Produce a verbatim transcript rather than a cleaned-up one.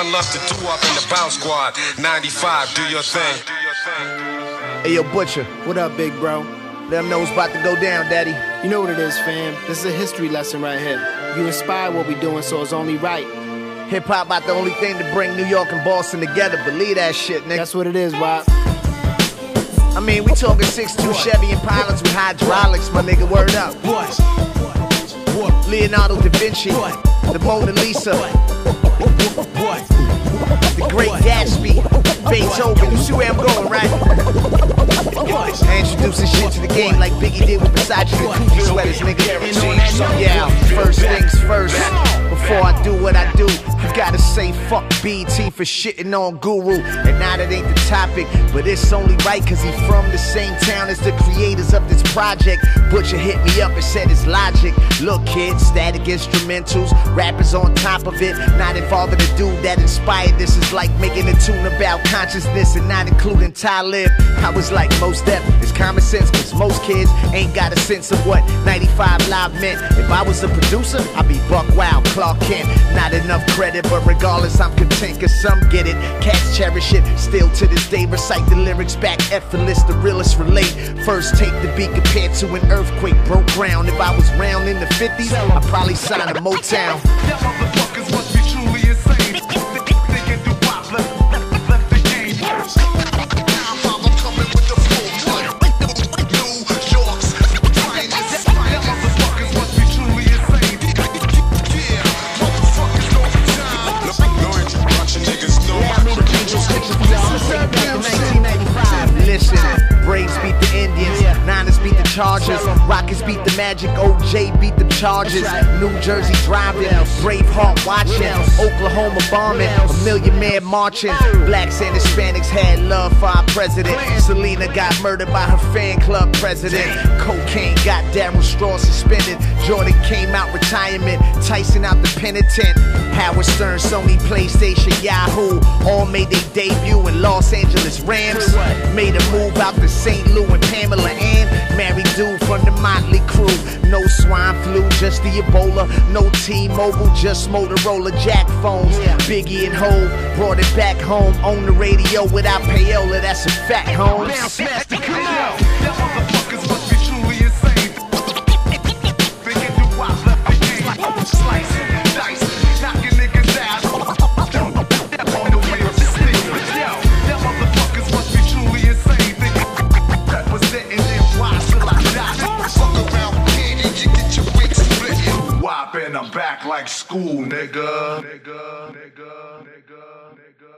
one love to do up in the bounce squad. ninety-five, do your thing. Hey yo, Butcher. What up, big bro? Let them know what's about to go down, daddy. You know what it is, fam. This is a history lesson right here. You inspire what we doing, so it's only right. Hip-hop about the only thing to bring New York and Boston together. Believe that shit, nigga. That's what it is, Wop. I mean, we talking six two Chevy Impalas with hydraulics, my nigga, word up. What? What? Leonardo da Vinci, what? The Mona Lisa, what? What? The Great Gatsby, Beethoven. You see where I'm going, right? I introducing shit to the game like Biggie did with Versace and Gucci sweaters, nigga. Yeah, first things first. Before I do what I do, you gotta say fuck B E T for shitting on Guru. And now that ain't the topic, but it's only right cause he from the same town as the creators of this project. Butcher hit me up and said it's logic. Look kid, static instrumentals, rappers on top of it, not involving the dude that inspired this. Is like making a tune about consciousness and not including Talib. I was like, most depth is common sense cause most kids ain't got a sense of what ninety-five Live meant. If I was a producer, I'd be Buck Wild, Clark Kent. Not enough credit, but regardless I'm content cause some get it. Cats cherish it, still to this day recite the lyrics back effortless, the realest relate. First take the beat compared to an earthquake broke ground. If I was round in the fifties, I'd probably sign a Motown. Them motherfuckers must be truly insane. They can do pop, left, left, left the game. Now I'm coming with the full one. New York's finest. Them motherfuckers must be truly insane. Yeah, motherfuckers know the time. No introduction, niggas know my nineteen ninety-five. Listen, Braves beat the Indians, Niners beat the Chargers, Rockets beat the Magic, O J beat the Chargers, New Jersey driving, Braveheart watching, Oklahoma bombing, a million men marching. Blacks and Hispanics had love for our president. Selena got murdered by her fan club president. Cocaine got Darryl Straw suspended. Jordan came out retirement, Tyson out the penitent. Howard Stern, Sony, PlayStation, Yahoo all made their debut in Los Angeles Rams. Made a move out to Saint Louis and Pamela Ann. Married dude from the Motley Crew. No swine flu, just the Ebola. No T-Mobile, just Motorola Jack phones. Biggie and Hov brought it back home. On the radio without payola, that's a fact, Holmes. Now smash the come out. Them motherfuckers must be truly insane. They can do pop, left the game. Slice, dice, knocking niggas out. On the wheels, stick. Yo, them motherfuckers must be truly insane. They representing their wise till I die. Fuck around, kid, and you get your wings split. Whopping, I'm back like school, nigga. Nigga, nigga, nigga, nigga.